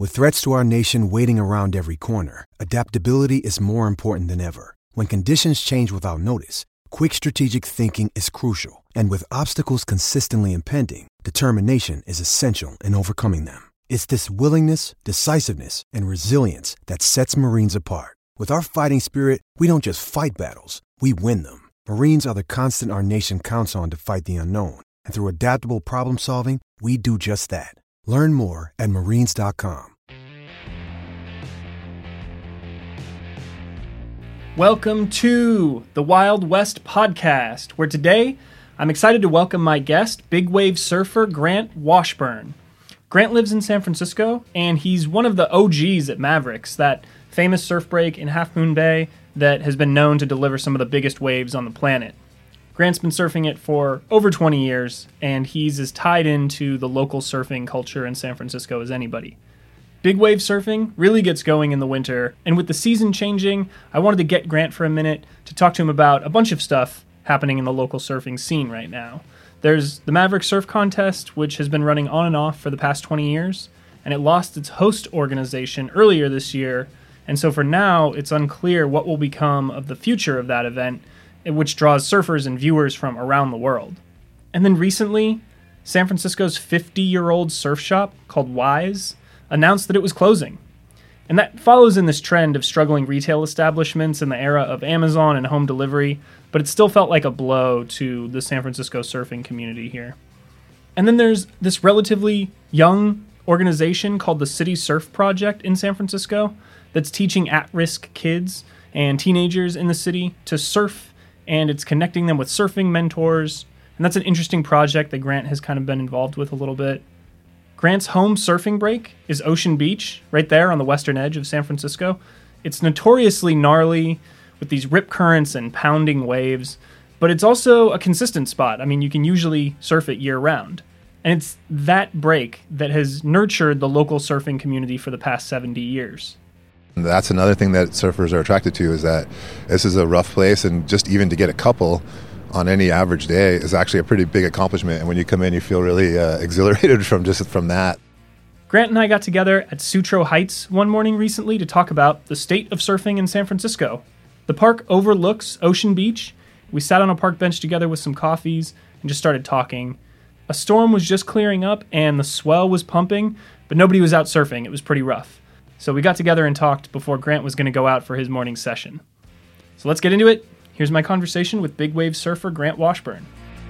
With threats to our nation waiting around every corner, adaptability is more important than ever. When conditions change without notice, quick strategic thinking is crucial. And with obstacles consistently impending, determination is essential in overcoming them. It's this willingness, decisiveness, and resilience that sets Marines apart. With our fighting spirit, we don't just fight battles, we win them. Marines are the constant our nation counts on to fight the unknown. And through adaptable problem solving, we do just that. Learn more at marines.com. Welcome to the Wild West Podcast, where today I'm excited to welcome my guest, big wave surfer Grant Washburn. Grant lives in San Francisco, and he's one of the OGs at Mavericks, that famous surf break in Half Moon Bay that has been known to deliver some of the biggest waves on the planet. Grant's been surfing it for over 20 years, and he's as tied into the local surfing culture in San Francisco as anybody. Big wave surfing really gets going in the winter, and with the season changing, I wanted to get Grant for a minute to talk to him about a bunch of stuff happening in the local surfing scene right now. There's the Maverick Surf Contest, which has been running on and off for the past 20 years, and it lost its host organization earlier this year, and so for now, it's unclear what will become of the future of that event, which draws surfers and viewers from around the world. And then recently, San Francisco's 50-year-old surf shop called Wise announced that it was closing. And that follows in this trend of struggling retail establishments in the era of Amazon and home delivery, but it still felt like a blow to the San Francisco surfing community here. And then there's this relatively young organization called the City Surf Project in San Francisco that's teaching at-risk kids and teenagers in the city to surf, and it's connecting them with surfing mentors. And that's an interesting project that Grant has kind of been involved with a little bit. Grant's home surfing break is Ocean Beach, right there on the western edge of San Francisco. It's notoriously gnarly with these rip currents and pounding waves, but it's also a consistent spot. I mean, you can usually surf it year-round. And it's that break that has nurtured the local surfing community for the past 70 years. That's another thing that surfers are attracted to, is that this is a rough place, and just even to get a couple on any average day is actually a pretty big accomplishment. And when you come in, you feel really exhilarated from that. Grant and I got together at Sutro Heights one morning recently to talk about the state of surfing in San Francisco. The park overlooks Ocean Beach. We sat on a park bench together with some coffees and just started talking. A storm was just clearing up and the swell was pumping, but nobody was out surfing. It was pretty rough. So we got together and talked before Grant was going to go out for his morning session. So let's get into it. Here's my conversation with big wave surfer Grant Washburn.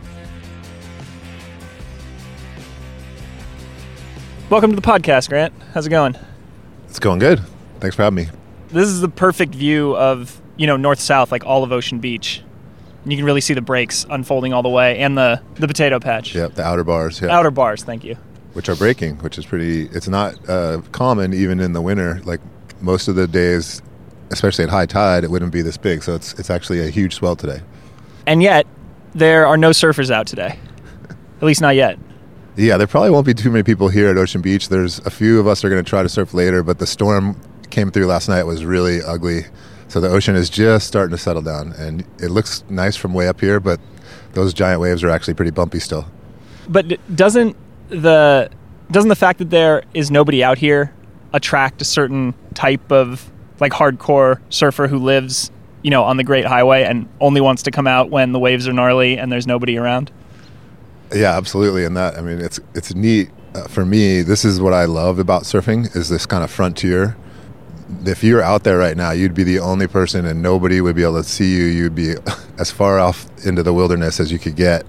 Welcome to the podcast, Grant. How's it going? It's going good. Thanks for having me. This is the perfect view of, north-south, like all of Ocean Beach. And you can really see the breaks unfolding all the way, and the potato patch. Yep, the outer bars. Yep. Outer bars, thank you. Which are breaking, which is it's not common even in the winter. Like most of the days, especially at high tide, it wouldn't be this big. So it's actually a huge swell today. And yet, there are no surfers out today. At least not yet. Yeah, there probably won't be too many people here at Ocean Beach. There's a few of us are going to try to surf later, but the storm came through last night. It was really ugly. So the ocean is just starting to settle down. And it looks nice from way up here, but those giant waves are actually pretty bumpy still. But doesn't the fact that there is nobody out here attract a certain type of like hardcore surfer who lives, on the Great Highway and only wants to come out when the waves are gnarly and there's nobody around? Yeah, absolutely. And that, it's neat. For me, this is what I love about surfing, is this kind of frontier. If you're out there right now, you'd be the only person and nobody would be able to see you. You'd be as far off into the wilderness as you could get,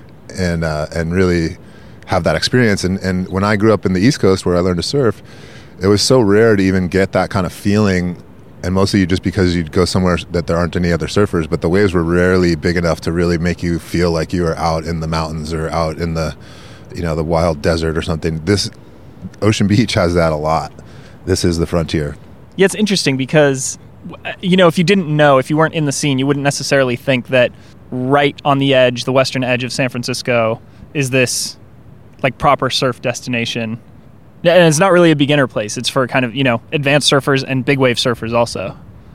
and really have that experience. And when I grew up in the East Coast where I learned to surf, it was so rare to even get that kind of feeling, and mostly just because you'd go somewhere that there aren't any other surfers, but the waves were rarely big enough to really make you feel like you were out in the mountains or out in the the wild desert or something. This Ocean Beach has that a lot. This is the frontier. Yeah, it's interesting because if you didn't know, if you weren't in the scene, you wouldn't necessarily think that right on the edge, the western edge of San Francisco, is this like proper surf destination. And it's not really a beginner place. It's for kind of, advanced surfers and big wave surfers also.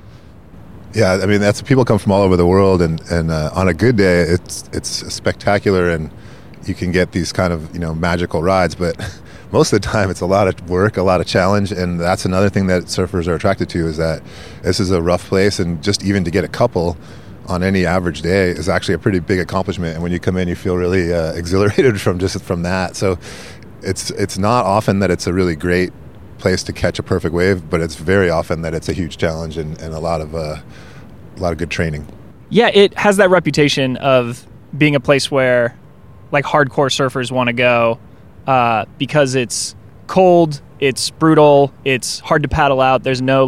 Yeah, that's people come from all over the world, and on a good day, it's spectacular, and you can get these kind of magical rides. But most of the time it's a lot of work, a lot of challenge, and that's another thing that surfers are attracted to, is that this is a rough place, and just even to get a couple on any average day is actually a pretty big accomplishment. And when you come in, you feel really exhilarated from that. So it's not often that it's a really great place to catch a perfect wave, but it's very often that it's a huge challenge and a lot of good training. Yeah, it has that reputation of being a place where like hardcore surfers want to go because it's cold, it's brutal, it's hard to paddle out. There's no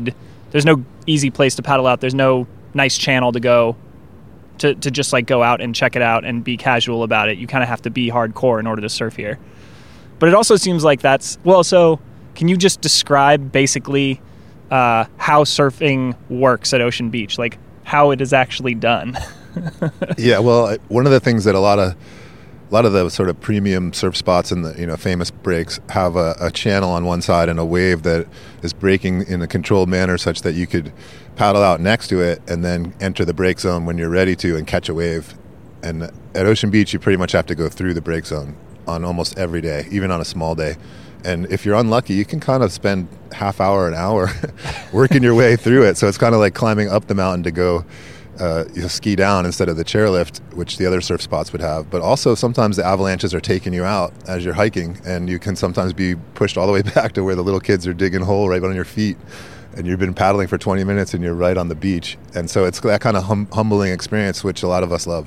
easy place to paddle out. There's no nice channel to go to just like go out and check it out and be casual about it. You kind of have to be hardcore in order to surf here. But it also seems like so can you just describe basically how surfing works at Ocean Beach, like how it is actually done? Yeah, well, one of the things that a lot of the sort of premium surf spots in the famous breaks have a channel on one side and a wave that is breaking in a controlled manner such that you could paddle out next to it and then enter the break zone when you're ready to and catch a wave. And at Ocean Beach, you pretty much have to go through the break zone on almost every day, even on a small day. And if you're unlucky, you can kind of spend half hour, an hour working your way through it. So it's kind of like climbing up the mountain to go ski down instead of the chairlift, which the other surf spots would have. But also sometimes the avalanches are taking you out as you're hiking, and you can sometimes be pushed all the way back to where the little kids are digging a hole right on your feet, and you've been paddling for 20 minutes and you're right on the beach. And so it's that kind of humbling experience, which a lot of us love.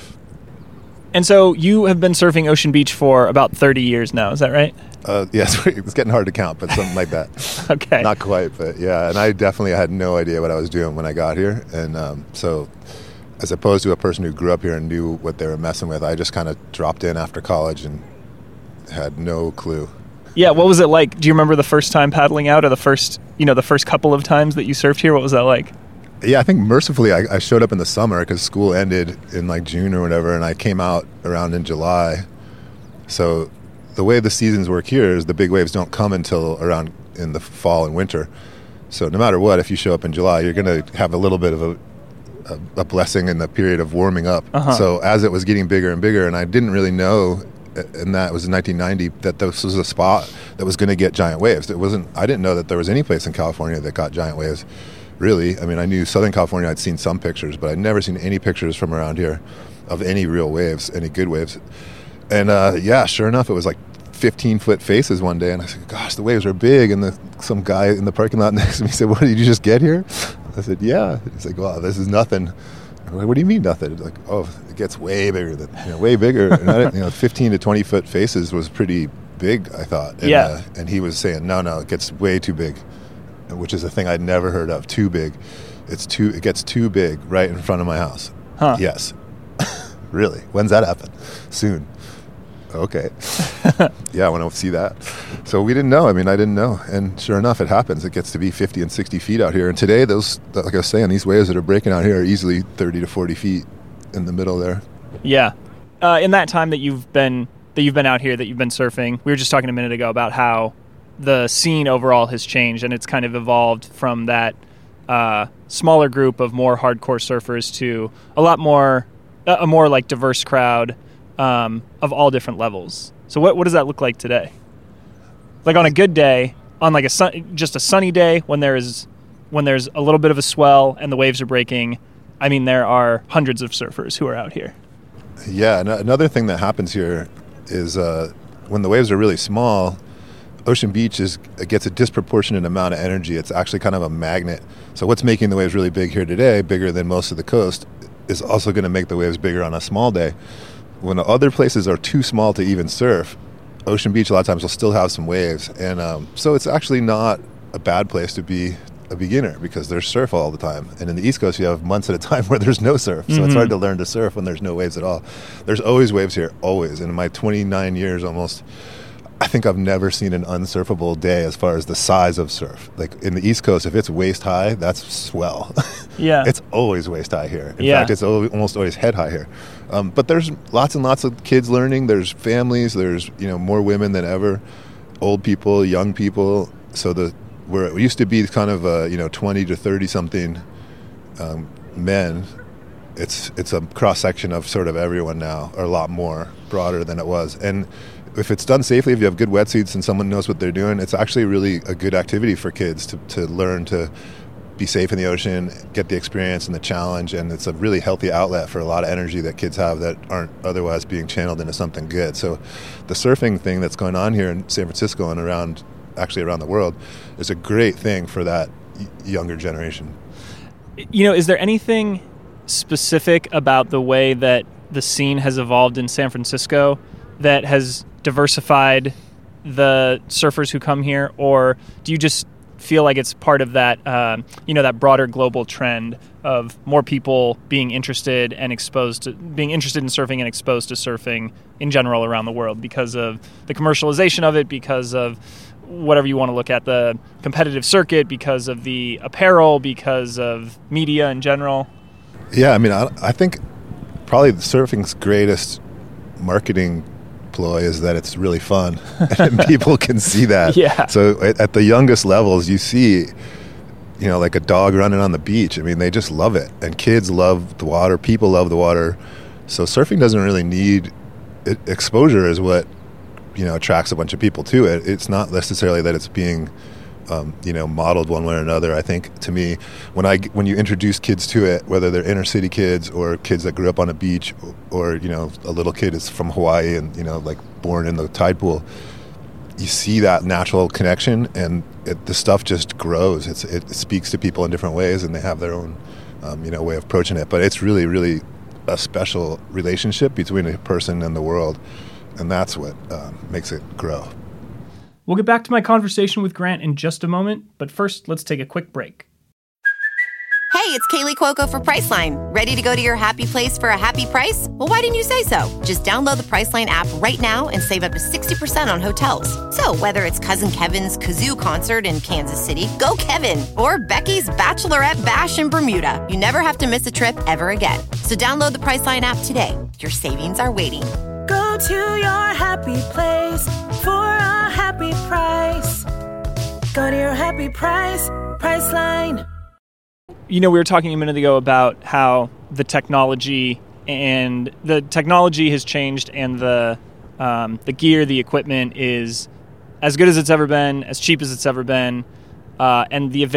And so you have been surfing Ocean Beach for about 30 years now, is that right? Yes, it's getting hard to count, but something like that. Okay. Not quite, but yeah. And I definitely had no idea what I was doing when I got here. And so as opposed to a person who grew up here and knew what they were messing with, I just kind of dropped in after college and had no clue. Yeah, what was it like? Do you remember the first time paddling out, or the first couple of times that you surfed here? What was that like? Yeah, I think mercifully I showed up in the summer because school ended in like June or whatever, and I came out around in July. So the way the seasons work here is the big waves don't come until around in the fall and winter. So no matter what, if you show up in July, you're going to have a little bit of a blessing in the period of warming up. Uh-huh. So as it was getting bigger and bigger, and I didn't really know, and that was in 1990, that this was a spot that was going to get giant waves. I didn't know that there was any place in California that got giant waves. Really, I mean, I knew Southern California, I'd seen some pictures, but I'd never seen any pictures from around here of any real waves, any good waves. And yeah, sure enough, it was like 15-foot faces one day, and I said, gosh, the waves are big. And some guy in the parking lot next to me said, what, did you just get here? I said, yeah. He's like, wow, this is nothing. I'm like, what do you mean nothing? Like, oh, it gets way bigger way bigger. And 15 to 20-foot faces was pretty big, I thought. And, yeah. And he was saying, no, it gets way too big, which is a thing I'd never heard of. Too big. It gets too big right in front of my house. Huh. Yes. Really? When's that happen? Soon. Okay. Yeah, I want to see that. So we didn't know. I mean, I didn't know. And sure enough, it happens. It gets to be 50 and 60 feet out here. And today, like I was saying, these waves that are breaking out here are easily 30 to 40 feet in the middle there. Yeah. In that time that you've been out here, that you've been surfing, we were just talking a minute ago about how the scene overall has changed, and it's kind of evolved from that smaller group of more hardcore surfers to a more like diverse crowd of all different levels. So what does that look like today? Like on a good day, on like just a sunny day when there's a little bit of a swell and the waves are breaking, I mean, there are hundreds of surfers who are out here. Yeah, another thing that happens here is when the waves are really small, Ocean Beach gets a disproportionate amount of energy. It's actually kind of a magnet. So what's making the waves really big here today, bigger than most of the coast, is also going to make the waves bigger on a small day. When other places are too small to even surf, Ocean Beach a lot of times will still have some waves. And so it's actually not a bad place to be a beginner because there's surf all the time. And in the East Coast, you have months at a time where there's no surf. So It's hard to learn to surf when there's no waves at all. There's always waves here, always. And in my 29 years almost, I think I've never seen an unsurfable day as far as the size of surf. Like in the East Coast, if it's waist high, that's swell. Yeah. It's always waist high here. In fact, it's almost always head high here. But there's lots and lots of kids learning. There's families. There's more women than ever. Old people, young people. So where it used to be kind of 20 to 30 something men, it's a cross section of sort of everyone now, or a lot more broader than it was. And if it's done safely, if you have good wetsuits and someone knows what they're doing, it's actually really a good activity for kids to learn to be safe in the ocean, get the experience and the challenge, and it's a really healthy outlet for a lot of energy that kids have that aren't otherwise being channeled into something good. So the surfing thing that's going on here in San Francisco and around the world is a great thing for that younger generation. Is there anything specific about the way that the scene has evolved in San Francisco that has diversified the surfers who come here, or do you just feel like it's part of that, that broader global trend of more people being interested in surfing and exposed to surfing in general around the world because of the commercialization of it, because of whatever you want to look at, the competitive circuit, because of the apparel, because of media in general? Yeah, I mean, I think probably surfing's greatest marketing ploy is that it's really fun and people can see that. Yeah. So at the youngest levels, you see, like a dog running on the beach. I mean, they just love it. And kids love the water. People love the water. So surfing doesn't really need exposure is what, attracts a bunch of people to it. It's not necessarily that it's being modeled one way or another. I think, to me, when you introduce kids to it, whether they're inner city kids or kids that grew up on a beach, or a little kid is from Hawaii and like born in the tide pool, you see that natural connection, and the stuff just grows. It speaks to people in different ways, and they have their own way of approaching it. But it's really, really a special relationship between a person and the world, and that's what makes it grow. We'll get back to my conversation with Grant in just a moment, but first, let's take a quick break. Hey, it's Kaylee Cuoco for Priceline. Ready to go to your happy place for a happy price? Well, why didn't you say so? Just download the Priceline app right now and save up to 60% on hotels. So whether it's Cousin Kevin's Kazoo Concert in Kansas City, go Kevin, or Becky's Bachelorette Bash in Bermuda, you never have to miss a trip ever again. So download the Priceline app today. Your savings are waiting. Go to your happy place for a happy price. Go to your happy price, Priceline. We were talking a minute ago about how the technology has changed, and the gear, the equipment is as good as it's ever been, as cheap as it's ever been, and the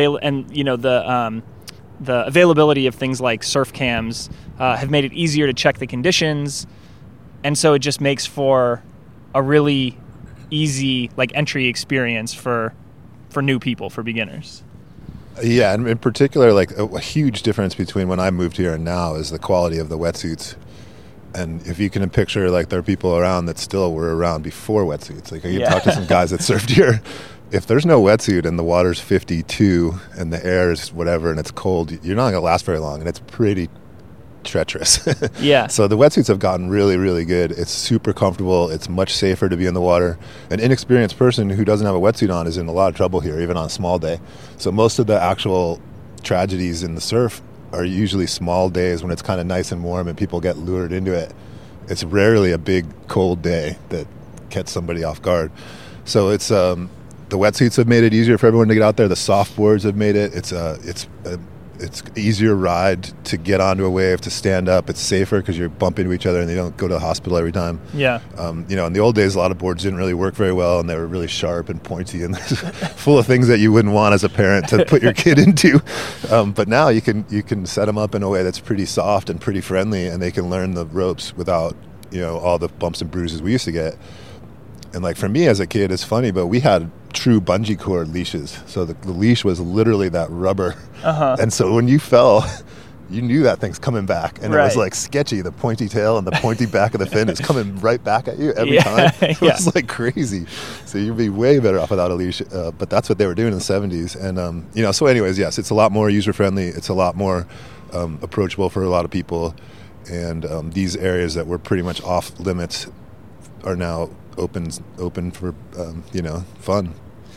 availability of things like surf cams have made it easier to check the conditions, and so it just makes for a really easy entry experience for new people, for beginners. Yeah, and in particular, a huge difference between when I moved here and now is the quality of the wetsuits. And if you can picture, there are people around that still were around before wetsuits. You can talk to some guys that surfed here. If there's no wetsuit and the water's 52 and the air is whatever and it's cold, you're not going to last very long, and it's pretty treacherous. Yeah. So the wetsuits have gotten really, really good. It's super comfortable. It's much safer to be in the water. An inexperienced person who doesn't have a wetsuit on is in a lot of trouble here, even on a small day. So most of the actual tragedies in the surf are usually small days when it's kind of nice and warm and people get lured into it. It's rarely a big cold day that catch somebody off guard. So it's the wetsuits have made it easier for everyone to get out there. The soft boards have made it. It's easier ride to get onto a wave, to stand up. It's safer because you're bumping into each other and they don't go to the hospital every time. Yeah. In the old days, a lot of boards didn't really work very well, and they were really sharp and pointy and full of things that you wouldn't want as a parent to put your kid into. But now you can set them up in a way that's pretty soft and pretty friendly, and they can learn the ropes without all the bumps and bruises we used to get. And for me as a kid, it's funny, but we had true bungee cord leashes. So the leash was literally that rubber. Uh-huh. And so when you fell, you knew that thing's coming back. And right. It was sketchy. The pointy tail and the pointy back of the fin is coming right back at you every time. It was crazy. So you'd be way better off without a leash. But that's what they were doing in the 70s. And, so anyways, yes, it's a lot more user-friendly. It's a lot more approachable for a lot of people. And these areas that were pretty much off limits are now open for fun.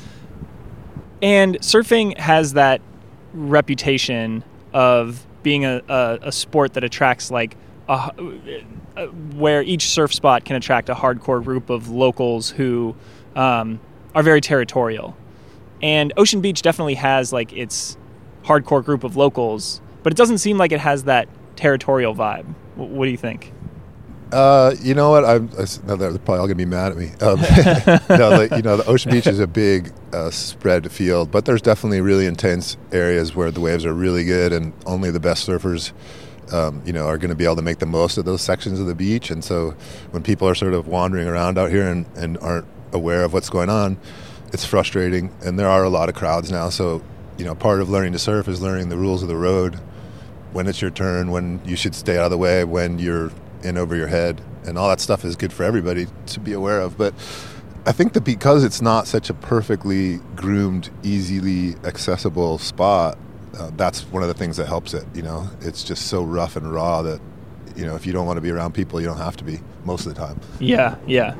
And surfing has that reputation of being a sport that attracts where each surf spot can attract a hardcore group of locals who are very territorial. And Ocean Beach definitely has its hardcore group of locals, but it doesn't seem like it has that territorial vibe. What do you think? You know what? No, they're probably all gonna be mad at me. No, the Ocean Beach is a big spread field, but there's definitely really intense areas where the waves are really good, and only the best surfers, are going to be able to make the most of those sections of the beach. And so, when people are sort of wandering around out here and aren't aware of what's going on, it's frustrating. And there are a lot of crowds now. So, part of learning to surf is learning the rules of the road, when it's your turn, when you should stay out of the way, when you're in over your head, and all that stuff is good for everybody to be aware of. But I think that because it's not such a perfectly groomed, easily accessible spot, that's one of the things that helps it. It's just so rough and raw that if you don't want to be around people, you don't have to be most of the time. Yeah.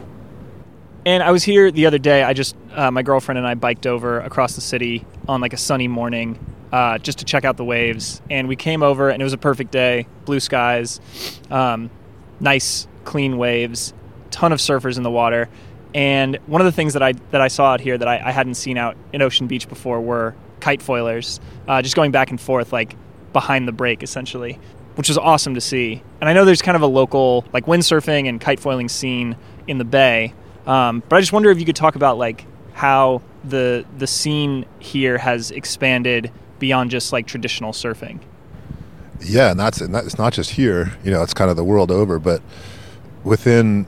And I was here the other day. I just my girlfriend and I biked over across the city on like a sunny morning just to check out the waves, and we came over and it was a perfect day, blue skies, nice clean waves, ton of surfers in the water. And one of the things that I saw out here that I hadn't seen out in Ocean Beach before were kite foilers, just going back and forth like behind the break essentially, which was awesome to see. And I know there's kind of a local like windsurfing and kite foiling scene in the Bay, but I just wonder if you could talk about like how the scene here has expanded beyond just like traditional surfing. Yeah, and it's not just here. It's kind of the world over. But within,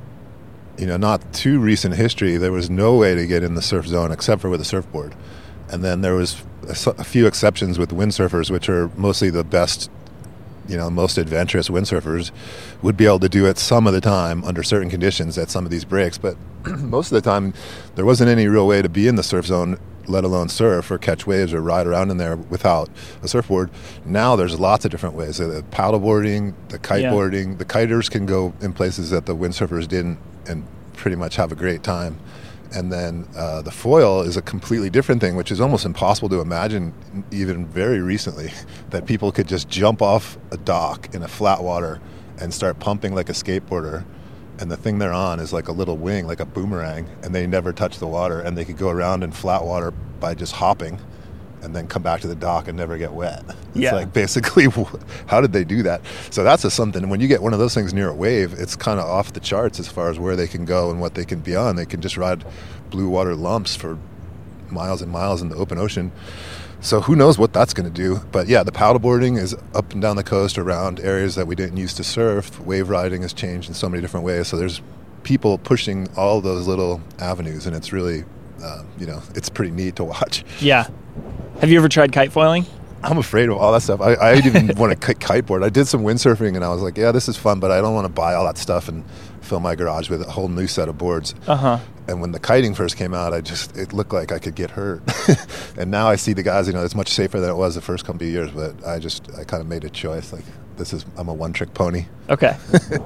not too recent history, there was no way to get in the surf zone except for with a surfboard. And then there was a few exceptions with windsurfers, which are mostly the best, most adventurous windsurfers would be able to do it some of the time under certain conditions at some of these breaks. But most of the time, there wasn't any real way to be in the surf zone, let alone surf or catch waves or ride around in there without a surfboard. Now there's lots of different ways. The paddleboarding, the kiteboarding. Yeah. The kiters can go in places that the windsurfers didn't and pretty much have a great time. And then the foil is a completely different thing, which is almost impossible to imagine even very recently, that people could just jump off a dock in a flat water and start pumping like a skateboarder. And the thing they're on is like a little wing, like a boomerang, and they never touch the water, and they could go around in flat water by just hopping and then come back to the dock and never get wet. It's like basically, how did they do that? So that's something. When you get one of those things near a wave, it's kind of off the charts as far as where they can go and what they can be on. They can just ride blue water lumps for miles and miles in the open ocean. So who knows what that's going to do. But yeah, the paddleboarding is up and down the coast around areas that we didn't used to surf. Wave riding has changed in so many different ways. So there's people pushing all those little avenues, and it's really, it's pretty neat to watch. Yeah. Have you ever tried kite foiling? I'm afraid of all that stuff. I didn't even want to kiteboard. I did some windsurfing, and I was like, yeah, this is fun, but I don't want to buy all that stuff and fill my garage with a whole new set of boards. Uh-huh. And when the kiting first came out, it looked like I could get hurt. And now I see the guys, it's much safer than it was the first couple of years, but I kind of made a choice. Like, I'm a one-trick pony. Okay.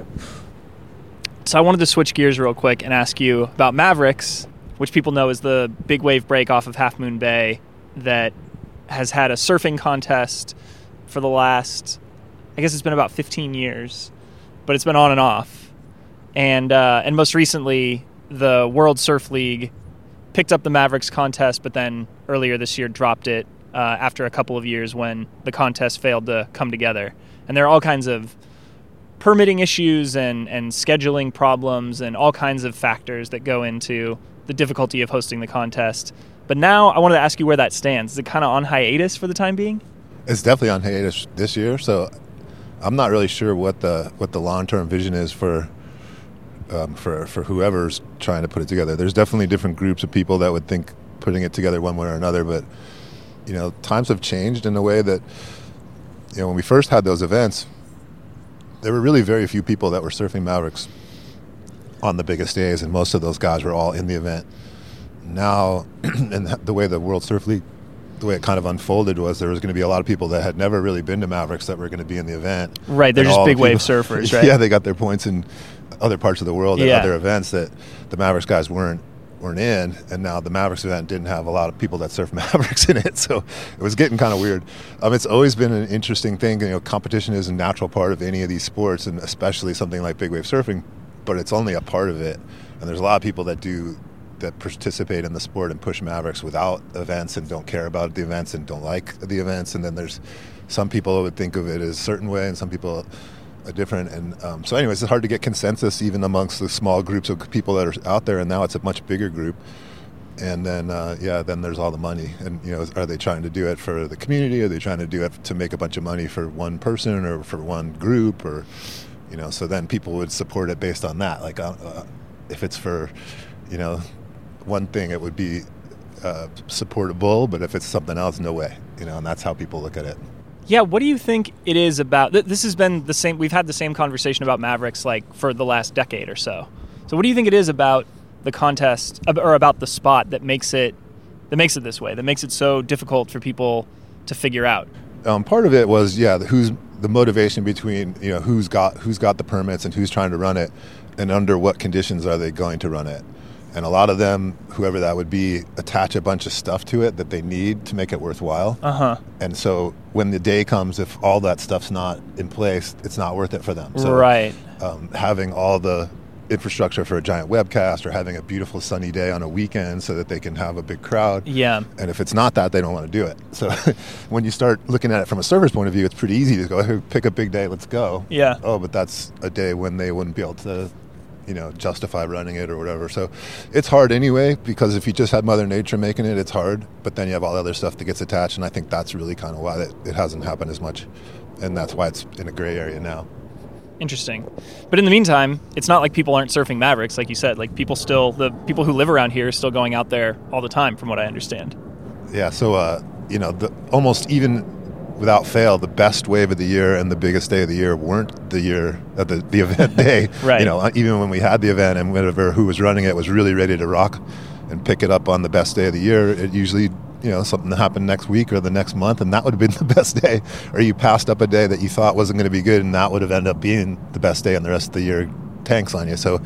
So I wanted to switch gears real quick and ask you about Mavericks, which people know is the big wave break off of Half Moon Bay that has had a surfing contest for the last, I guess it's been about 15 years, but it's been on and off. And most recently, the World Surf League picked up the Mavericks contest, but then earlier this year dropped it after a couple of years when the contest failed to come together. And there are all kinds of permitting issues and scheduling problems and all kinds of factors that go into the difficulty of hosting the contest. But now I wanted to ask you where that stands. Is it kind of on hiatus for the time being? It's definitely on hiatus this year, so I'm not really sure what the long-term vision is for whoever's trying to put it together. There's definitely different groups of people that would think putting it together one way or another, but times have changed in a way that when we first had those events, there were really very few people that were surfing Mavericks on the biggest days, and most of those guys were all in the event. Now, and the way the World Surf League, the way it kind of unfolded was there was going to be a lot of people that had never really been to Mavericks that were going to be in the event. Right, they're just big wave surfers, right? Yeah, they got their points in other parts of the world at other events that the Mavericks guys weren't in, and now the Mavericks event didn't have a lot of people that surf Mavericks in it, so it was getting kind of weird. It's always been an interesting thing. Competition is a natural part of any of these sports, and especially something like big wave surfing, but it's only a part of it, and there's a lot of people that participate in the sport and push Mavericks without events and don't care about the events and don't like the events, and then there's some people who would think of it as a certain way and some people different. And so anyways, it's hard to get consensus even amongst the small groups of people that are out there, and now it's a much bigger group. And then, then there's all the money. And, are they trying to do it for the community? Are they trying to do it to make a bunch of money for one person or for one group? Or, so then people would support it based on that. Like, if it's for, one thing, it would be supportable. But if it's something else, no way. And that's how people look at it. Yeah, what do you think it is about? This has been the same. We've had the same conversation about Mavericks like for the last decade or so. So what do you think it is about the contest or about the spot that makes it this way, that makes it so difficult for people to figure out? Part of it was who's the motivation between who's got the permits and who's trying to run it, and under what conditions are they going to run it. And a lot of them, whoever that would be, attach a bunch of stuff to it that they need to make it worthwhile. And so when the day comes, if all that stuff's not in place, it's not worth it for them. So, right. Having all the infrastructure for a giant webcast or having a beautiful sunny day on a weekend so that they can have a big crowd. Yeah. And if it's not that, they don't want to do it. So when you start looking at it from a surfer's point of view, it's pretty easy to go, hey, pick a big day, let's go. Yeah. Oh, but that's a day when they wouldn't be able to, justify running it or whatever. So it's hard anyway, because if you just had Mother Nature making it, it's hard. But then you have all the other stuff that gets attached, and I think that's really kind of why it hasn't happened as much. And that's why it's in a gray area now. Interesting. But in the meantime, it's not like people aren't surfing Mavericks, like you said. Like the people who live around here are still going out there all the time, from what I understand. Yeah, so, almost even without fail, the best wave of the year and the biggest day of the year weren't the year of the event day. Right. Even when we had the event and whatever who was running it was really ready to rock and pick it up on the best day of the year, it usually, something that happened next week or the next month, and that would have been the best day. Or you passed up a day that you thought wasn't going to be good, and that would have ended up being the best day, and the rest of the year tanks on you. So,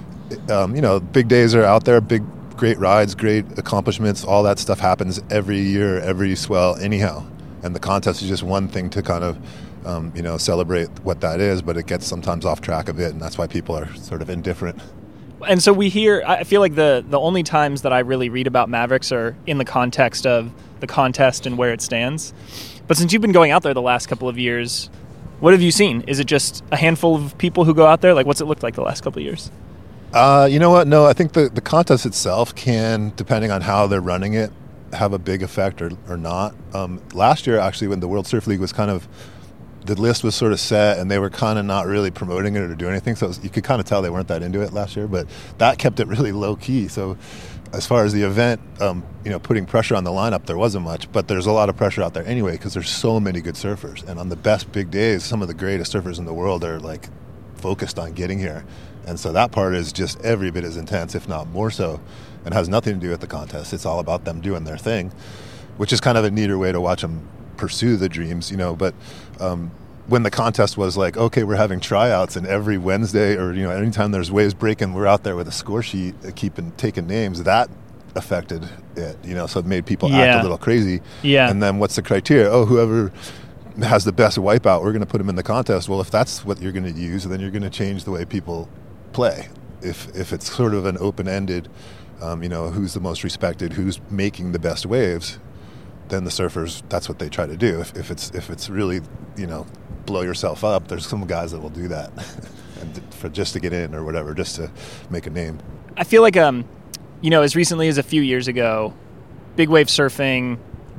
big days are out there, great rides, great accomplishments, all that stuff happens every year, every swell anyhow. And the contest is just one thing to kind of, celebrate what that is, but it gets sometimes off track a bit, and that's why people are sort of indifferent. And so I feel like the only times that I really read about Mavericks are in the context of the contest and where it stands. But since you've been going out there the last couple of years, what have you seen? Is it just a handful of people who go out there? Like, what's it looked like the last couple of years? You know what? No, I think the contest itself can, depending on how they're running it, have a big effect or not. Last year, actually, when the World Surf League was the list was sort of set, and they were kind of not really promoting it or doing anything. So you could kind of tell they weren't that into it last year, but that kept it really low key. So as far as the event, putting pressure on the lineup, there wasn't much, but there's a lot of pressure out there anyway, because there's so many good surfers. And on the best big days, some of the greatest surfers in the world are like focused on getting here. And so that part is just every bit as intense, if not more so, and has nothing to do with the contest. It's all about them doing their thing, which is kind of a neater way to watch them pursue the dreams, But when the contest was like, okay, we're having tryouts, and every Wednesday or, anytime there's waves breaking, we're out there with a score sheet taking names, that affected it, so it made people act a little crazy. Yeah. And then what's the criteria? Oh, whoever has the best wipeout, we're going to put them in the contest. Well, if that's what you're going to use, then you're going to change the way people play. If it's sort of an open-ended, who's the most respected, who's making the best waves, then the surfers, that's what they try to do. If it's really, blow yourself up, there's some guys that will do that and for just to get in or whatever, just to make a name. I feel like, as recently as a few years ago, big wave surfing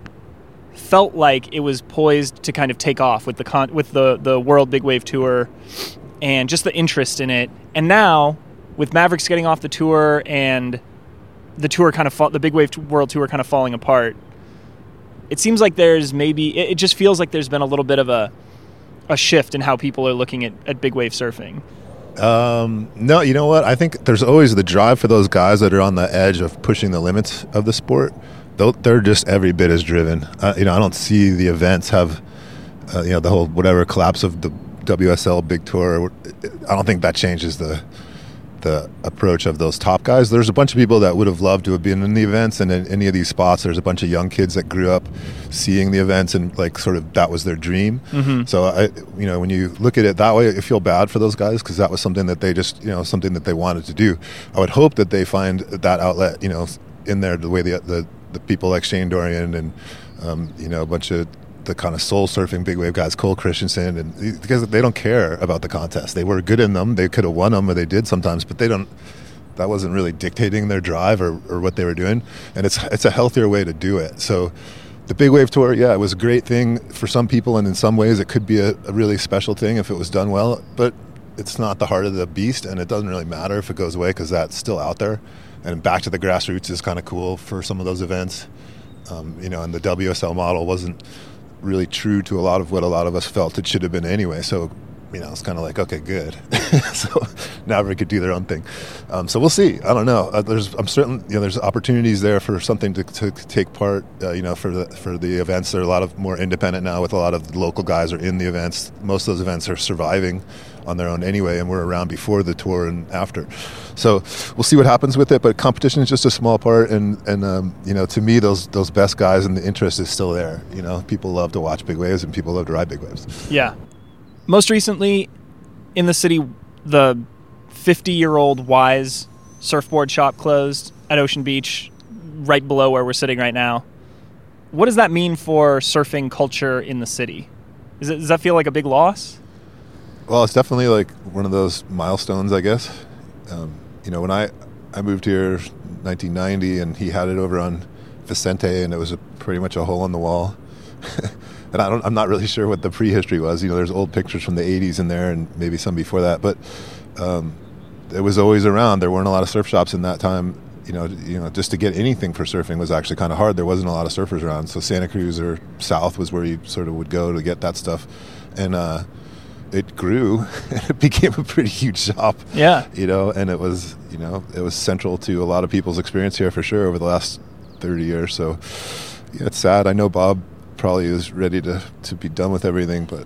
felt like it was poised to kind of take off with the World Big Wave Tour and just the interest in it. And now, with Mavericks getting off the tour and the tour the Big Wave World Tour kind of falling apart, it seems like it just feels like there's been a little bit of a shift in how people are looking at big wave surfing. No, you know what? I think there's always the drive for those guys that are on the edge of pushing the limits of the sport. They're just every bit as driven. I don't see the events have, the whole whatever collapse of the WSL Big Tour. I don't think that changes the approach of those top guys. There's a bunch of people that would have loved to have been in the events, and in any of these spots, there's a bunch of young kids that grew up seeing the events and like sort of that was their dream. Mm-hmm. So when you look at it that way, you feel bad for those guys because that was something that they just, something that they wanted to do. I would hope that they find that outlet, in there the way the people like Shane Dorian and a bunch of the kind of soul surfing big wave guys, Cole Christensen, and because they don't care about the contest. They were good in them. They could have won them, or they did sometimes, but that wasn't really dictating their drive or what they were doing. And it's a healthier way to do it. So the big wave tour, yeah, it was a great thing for some people, and in some ways it could be a really special thing if it was done well, but it's not the heart of the beast, and it doesn't really matter if it goes away because that's still out there. And back to the grassroots is kind of cool for some of those events. And the WSL model wasn't really true to a lot of what a lot of us felt it should have been anyway. So, it's kind of like, okay, good. So now everybody could do their own thing. So we'll see. I don't know. I'm certain, there's opportunities there for something to take part, for the events. They're a lot of more independent now with a lot of local guys are in the events. Most of those events are surviving on their own anyway, and we're around before the tour and after. So we'll see what happens with it, but competition is just a small part, and to me, those best guys and the interest is still there. People love to watch big waves, and people love to ride big waves. Yeah. Most recently, in the city, the 50-year-old Wise surfboard shop closed at Ocean Beach, right below where we're sitting right now. What does that mean for surfing culture in the city? Does that feel like a big loss? Well, it's definitely like one of those milestones, I guess. When I moved here in 1990, and he had it over on Vicente, and it was pretty much a hole in the wall. And I'm not really sure what the prehistory was. There's old pictures from the 80s in there, and maybe some before that. But it was always around. There weren't a lot of surf shops in that time. Just to get anything for surfing was actually kind of hard. There wasn't a lot of surfers around. So Santa Cruz or South was where you sort of would go to get that stuff. And it grew, and it became a pretty huge shop. Yeah. And it was, it was central to a lot of people's experience here for sure over the last 30 years. So yeah, it's sad. I know Bob probably is ready to be done with everything, but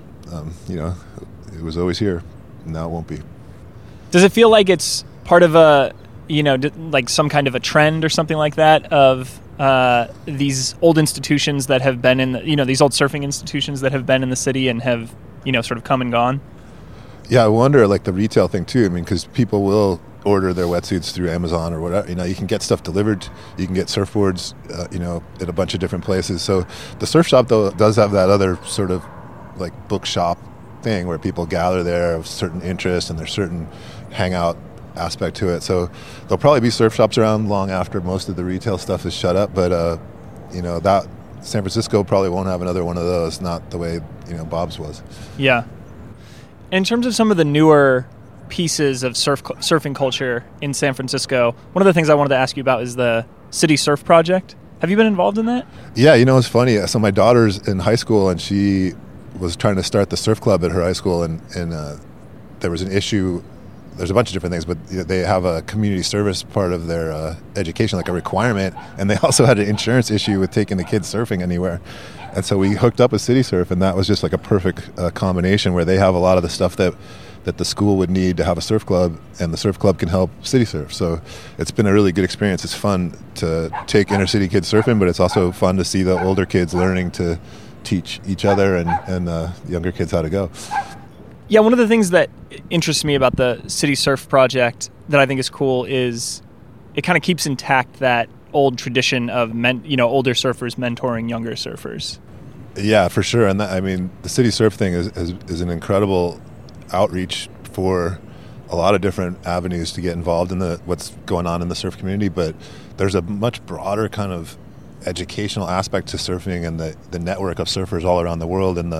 it was always here. Now it won't be. Does it feel like it's part of a like some kind of a trend or something like that of these old institutions that have been in these old surfing institutions that have been in the city and have sort of come and gone? Yeah, I wonder, like the retail thing too. Because people will order their wetsuits through Amazon or whatever. You can get stuff delivered. You can get surfboards, at a bunch of different places. So the surf shop, though, does have that other sort of like bookshop thing where people gather there of certain interest, and there's certain hangout aspect to it. So there'll probably be surf shops around long after most of the retail stuff is shut up. But that San Francisco probably won't have another one of those. Not the way Bob's was. Yeah. In terms of some of the newer pieces of surfing culture in San Francisco, one of the things I wanted to ask you about is the City Surf Project. Have you been involved in that? Yeah, it's funny. So my daughter's in high school, and she was trying to start the surf club at her high school, and there was an issue. There's a bunch of different things, but they have a community service part of their education, like a requirement, and they also had an insurance issue with taking the kids surfing anywhere. And so we hooked up with City Surf, and that was just like a perfect combination where they have a lot of the stuff that the school would need to have a surf club, and the surf club can help City Surf. So it's been a really good experience. It's fun to take inner city kids surfing, but it's also fun to see the older kids learning to teach each other and younger kids how to go. Yeah, one of the things that interests me about the City Surf Project that I think is cool is it kind of keeps intact that old tradition of older surfers mentoring younger surfers. Yeah, for sure. And the City Surf thing is an incredible outreach for a lot of different avenues to get involved in what's going on in the surf community. But there's a much broader kind of educational aspect to surfing, and the network of surfers all around the world, and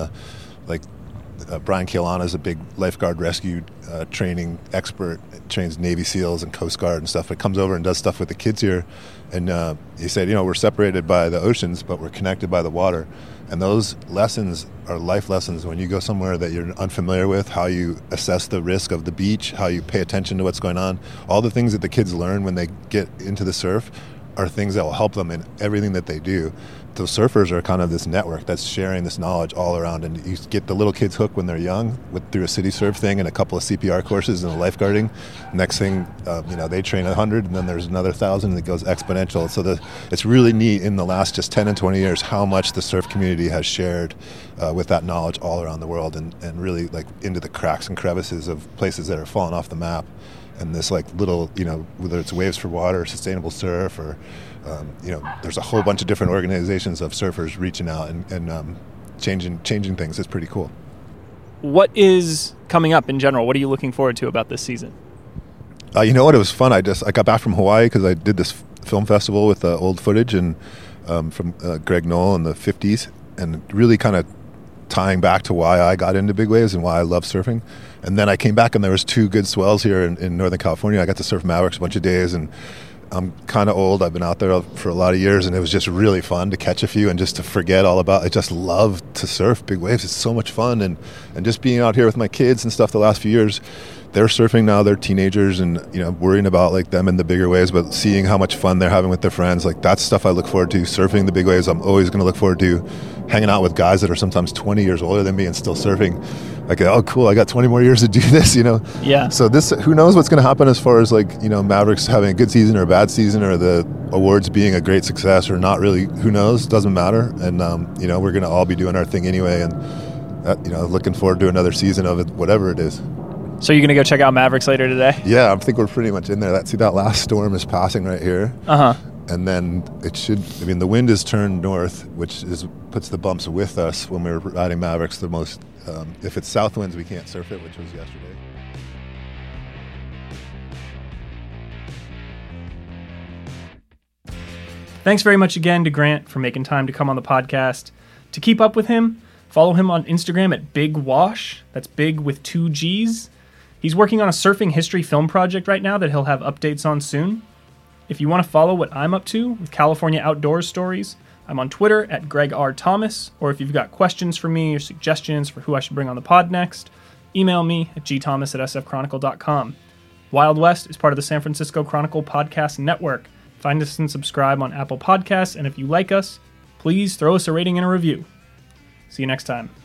Brian Kealana is a big lifeguard rescue training expert. Trains Navy SEALs and Coast Guard and stuff. But comes over and does stuff with the kids here. And he said, we're separated by the oceans, but we're connected by the water. And those lessons are life lessons when you go somewhere that you're unfamiliar with, how you assess the risk of the beach, how you pay attention to what's going on. All the things that the kids learn when they get into the surf are things that will help them in everything that they do. Those surfers are kind of this network that's sharing this knowledge all around, and you get the little kids hooked when they're young through a City Surf thing and a couple of CPR courses and a lifeguarding. Next thing, they train 100, and then there's another 1,000, and it goes exponential. So it's really neat in the last just 10 and 20 years how much the surf community has shared with that knowledge all around the world, and really like into the cracks and crevices of places that are falling off the map. And this like little, whether it's Waves for Water, Sustainable Surf, or, there's a whole bunch of different organizations of surfers reaching out and changing things is pretty cool. What is coming up in general? What are you looking forward to about this season? You know what? It was fun. I got back from Hawaii because I did this film festival with old footage and from Greg Knoll in the 50s, and really kind of tying back to why I got into big waves and why I love surfing. And then I came back and there was 2 good swells here in Northern California. I got to surf Mavericks a bunch of days, and I'm kind of old. I've been out there for a lot of years, and it was just really fun to catch a few and just to forget all about it. I just love to surf big waves. It's so much fun. And just being out here with my kids and stuff the last few years, they're surfing now, they're teenagers, and worrying about like them in the bigger waves, but seeing how much fun they're having with their friends, like that's stuff I look forward to. Surfing the big waves, I'm always going to look forward to hanging out with guys that are sometimes 20 years older than me and still surfing. Like, oh cool, I got 20 more years to do this, Yeah. So this, who knows what's going to happen as far as like, Mavericks having a good season or a bad season, or the awards being a great success or not really, who knows, doesn't matter. And we're going to all be doing our thing anyway, and looking forward to another season of it, whatever it is. So you're going to go check out Mavericks later today? Yeah, I think we're pretty much in there. That last storm is passing right here. And then the wind is turned north, which puts the bumps with us when we're riding Mavericks the most. If it's south winds, we can't surf it, which was yesterday. Thanks very much again to Grant for making time to come on the podcast. To keep up with him, follow him on Instagram at Big Wash. That's big with 2 G's. He's working on a surfing history film project right now that he'll have updates on soon. If you want to follow what I'm up to with California Outdoors Stories, I'm on Twitter at Greg R. Thomas, or if you've got questions for me or suggestions for who I should bring on the pod next, email me at gthomas@sfchronicle.com. Wild West is part of the San Francisco Chronicle Podcast Network. Find us and subscribe on Apple Podcasts, and if you like us, please throw us a rating and a review. See you next time.